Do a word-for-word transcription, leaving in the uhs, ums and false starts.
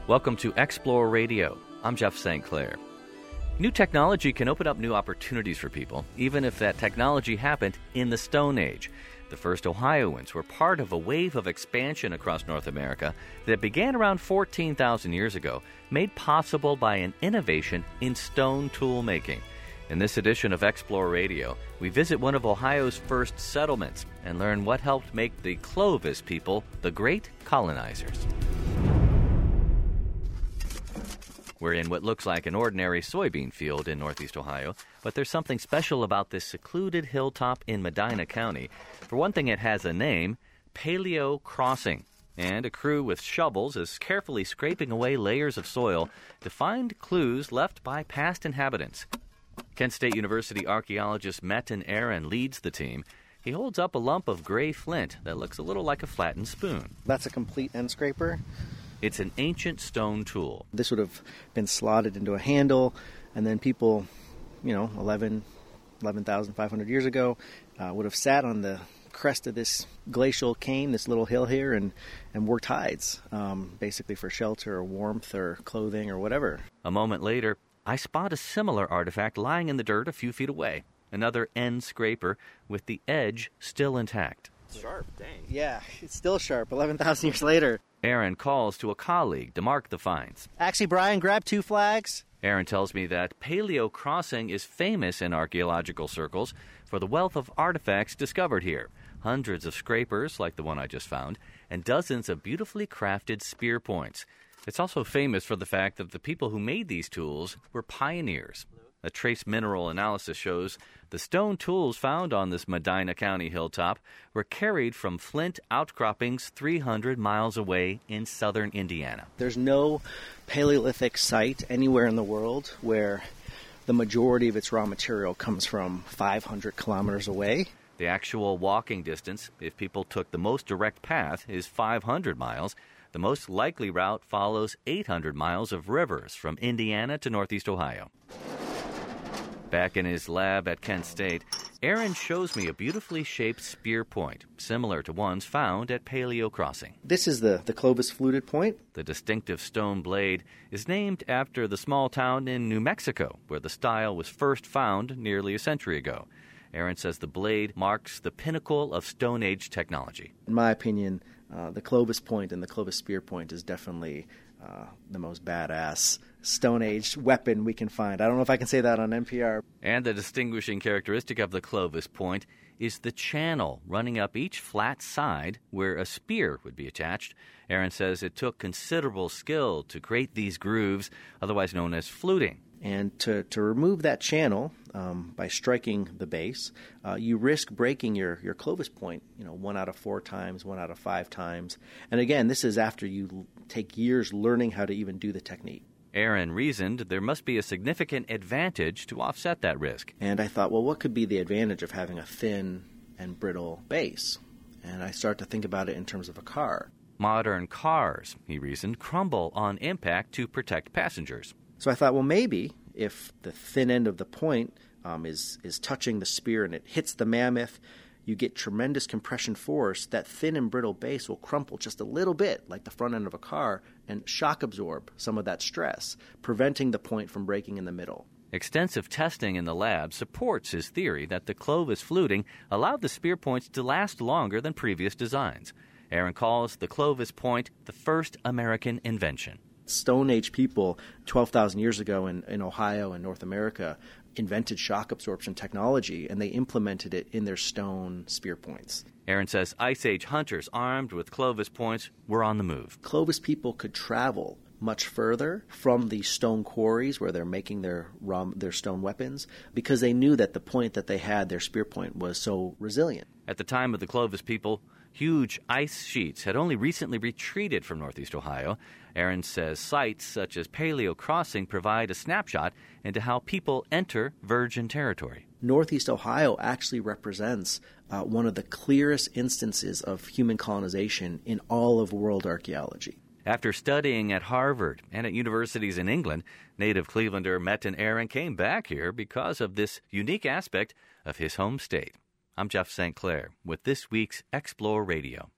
Welcome to Explore Radio. I'm Jeff Saint Clair. New technology can open up new opportunities for people, even if that technology happened in the Stone Age. The first Ohioans were part of a wave of expansion across North America that began around fourteen thousand years ago, made possible by an innovation in stone tool making. In this edition of Explore Radio, we visit one of Ohio's first settlements and learn what helped make the Clovis people the great colonizers. We're in what looks like an ordinary soybean field in northeast Ohio, but there's something special about this secluded hilltop in Medina County. For one thing, it has a name, Paleo Crossing, and a crew with shovels is carefully scraping away layers of soil to find clues left by past inhabitants. Kent State University archaeologist Metin Aaron leads the team. He holds up a lump of gray flint that looks a little like a flattened spoon. That's a complete end scraper. It's an ancient stone tool. This would have been slotted into a handle, and then people, you know, eleven, eleven thousand five hundred years ago, uh, would have sat on the crest of this glacial cane, this little hill here, and, and worked hides, um, basically for shelter or warmth or clothing or whatever. A moment later, I spot a similar artifact lying in the dirt a few feet away. Another end scraper with the edge still intact. Sharp, dang. Yeah, it's still sharp, eleven thousand years later. Aaron calls to a colleague to mark the finds. Actually, Brian, grab two flags. Aaron tells me that Paleo Crossing is famous in archaeological circles for the wealth of artifacts discovered here. Hundreds of scrapers, like the one I just found, and dozens of beautifully crafted spear points. It's also famous for the fact that the people who made these tools were pioneers. A trace mineral analysis shows the stone tools found on this Medina County hilltop were carried from flint outcroppings three hundred miles away in southern Indiana. There's no Paleolithic site anywhere in the world where the majority of its raw material comes from five hundred kilometers away. The actual walking distance, if people took the most direct path, is five hundred miles. The most likely route follows eight hundred miles of rivers from Indiana to northeast Ohio. Back in his lab at Kent State, Aaron shows me a beautifully shaped spear point, similar to ones found at Paleo Crossing. This is the, the Clovis fluted point. The distinctive stone blade is named after the small town in New Mexico, where the style was first found nearly a century ago. Aaron says the blade marks the pinnacle of Stone Age technology. In my opinion, uh, the Clovis point and the Clovis spear point is definitely uh, the most badass Stone Age weapon we can find. I don't know if I can say that on N P R. And the distinguishing characteristic of the Clovis point is the channel running up each flat side where a spear would be attached. Aaron says it took considerable skill to create these grooves, otherwise known as fluting. And to, to remove that channel um, by striking the base, uh, you risk breaking your, your Clovis point, you know, one out of four times, one out of five times. And again, this is after you l- take years learning how to even do the technique. Aaron reasoned there must be a significant advantage to offset that risk. And I thought, well, what could be the advantage of having a thin and brittle base? And I started to think about it in terms of a car. Modern cars, he reasoned, crumble on impact to protect passengers. So I thought, well, maybe if the thin end of the point um, is, is touching the spear and it hits the mammoth, you get tremendous compression force. That thin and brittle base will crumple just a little bit, like the front end of a car, and shock absorb some of that stress, preventing the point from breaking in the middle. Extensive testing in the lab supports his theory that the Clovis fluting allowed the spear points to last longer than previous designs. Aaron calls the Clovis point the first American invention. Stone Age people twelve thousand years ago in, in Ohio and North America invented shock absorption technology, and they implemented it in their stone spear points. Aaron says Ice Age hunters armed with Clovis points were on the move. Clovis people could travel much further from the stone quarries where they're making their raw, their stone weapons because they knew that the point that they had, their spear point, was so resilient. At the time of the Clovis people, huge ice sheets had only recently retreated from northeast Ohio. Aaron says sites such as Paleo Crossing provide a snapshot into how people enter virgin territory. Northeast Ohio actually represents uh, one of the clearest instances of human colonization in all of world archaeology. After studying at Harvard and at universities in England, native Clevelander Metin Aaron came back here because of this unique aspect of his home state. I'm Jeff Saint Clair with this week's Explore Radio.